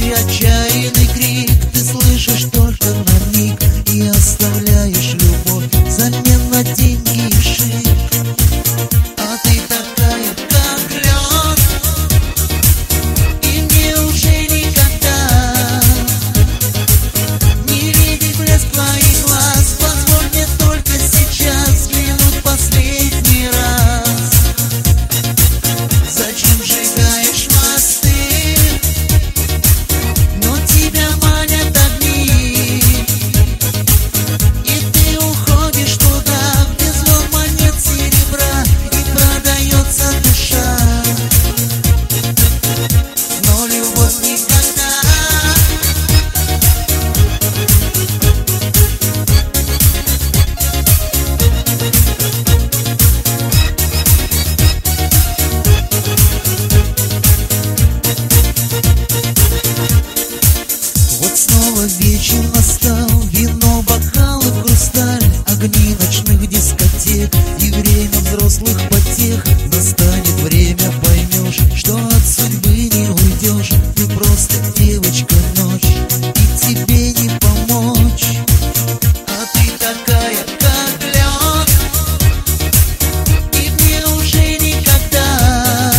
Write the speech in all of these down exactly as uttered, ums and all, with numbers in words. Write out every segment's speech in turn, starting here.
и отчаянный крик. Ты слышишь только на миг и оставляешь любовь взамен на деньги и шик. А ты такая, как лед, и мне уже никогда не видеть блеск твоих глаз. Позволь мне только сейчас взглянуть последний раз. Зачем сжигаешь мосты? Но тебя манят огни, и ты уходишь туда, где звон монет серебра и продается душа. Но любовь никогда. Вот снова вечер настал, вино, бокалы в хрусталь, огни ночных дискотек и время взрослых потех. Настанет время, поймешь, что от судьбы не уйдешь. Ты просто девочка ночь, и тебе не помочь. А ты такая, как лед, и мне уже никогда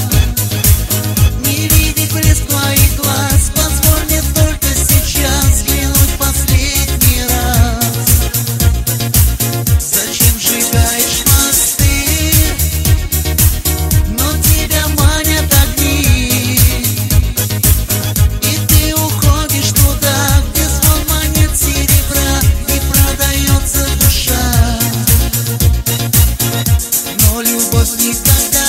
не видеть блеск твоих глаз. Позволь мне только сейчас взглянуть последний раз. Зачем сжигаешь мосты? Но тебя манят огни, и ты уходишь туда, где звон монет серебра и продается душа. Но любовь никогда.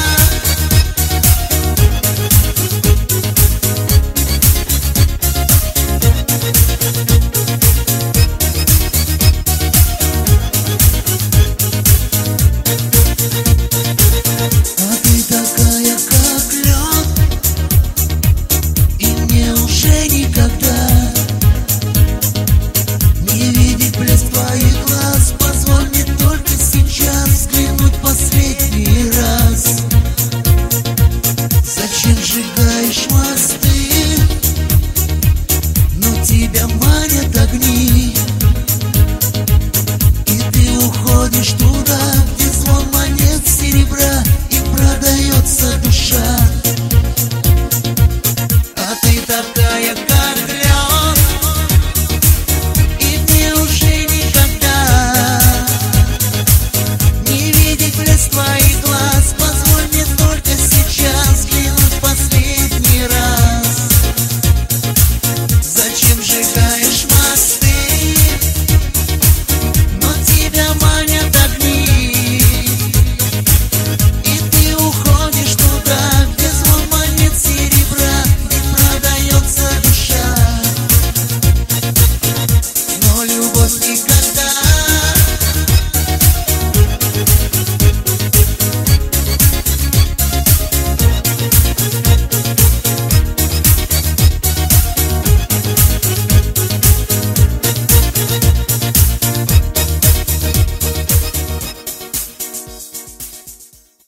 А ты такая, как лед, и мне уже никогда не видеть блеск твоих глаз. Позволь мне только сейчас взглянуть последний раз. Зачем сжигаешь мосты? Но тебя манят огни, и ты уходишь туда, где звон монет серебра и продается душа. А ты такая, как лед, и мне уже никогда не видеть блеск твоих глаз. Позволь мне только сейчас взглянуть последний раз. Зачем сжигаешь мосты? Но тебя манят огни, и ты уходишь туда, где звон монет серебра и продается душа. Но любовь никогда.